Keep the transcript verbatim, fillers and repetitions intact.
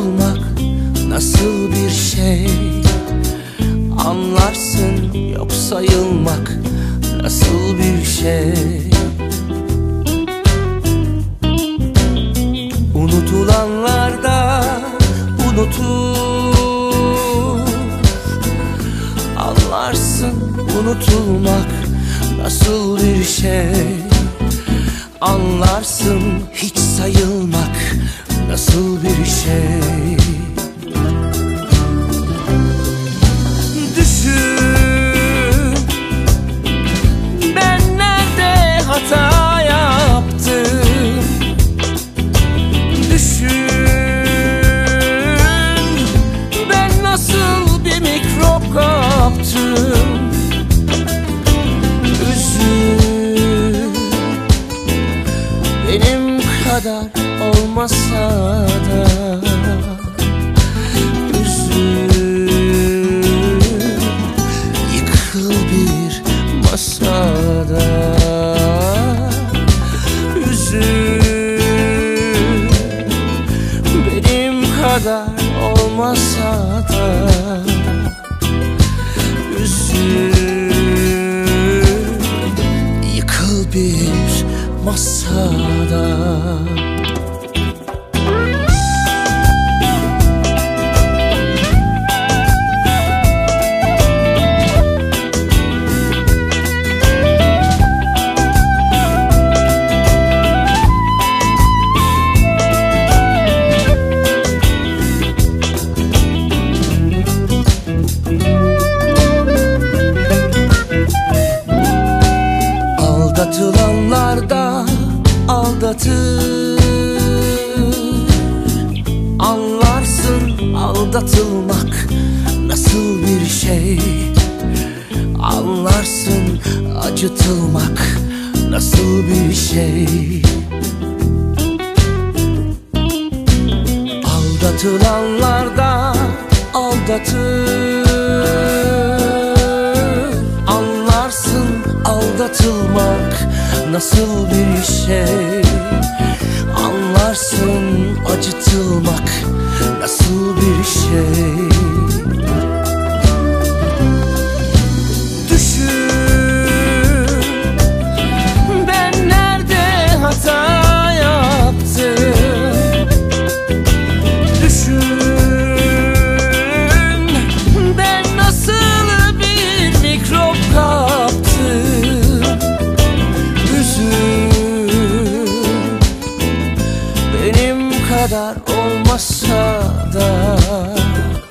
Unutulmak nasıl bir şey, anlarsın. Yok sayılmak nasıl bir şey. Unutulanlarda unutur, anlarsın. Unutulmak nasıl bir şey, anlarsın. Hiç sayılmak nasıl bir şey. Düşün, ben nerede hata yaptım. Düşün, ben nasıl bir mikrop kaptım. Üzül, benim kadar olmasa da. Üzül, yıkıl bir masada. Üzül, benim kadar olmasa da. Üzül, yıkıl bir masada. Aldatılanlar da aldatır, anlarsın. Aldatılmak nasıl bir şey, anlarsın. Acıtılmak nasıl bir şey. Aldatılanlar da aldatır, anlarsın. Aldatılmak nasıl bir şey, anlarsın. Acıtılmak nasıl bir şey. Düşün, ben nerede hata yaptım. Düşün, ben nasıl bir mikrop kaptım. Üzül, benim kadar olmasa da.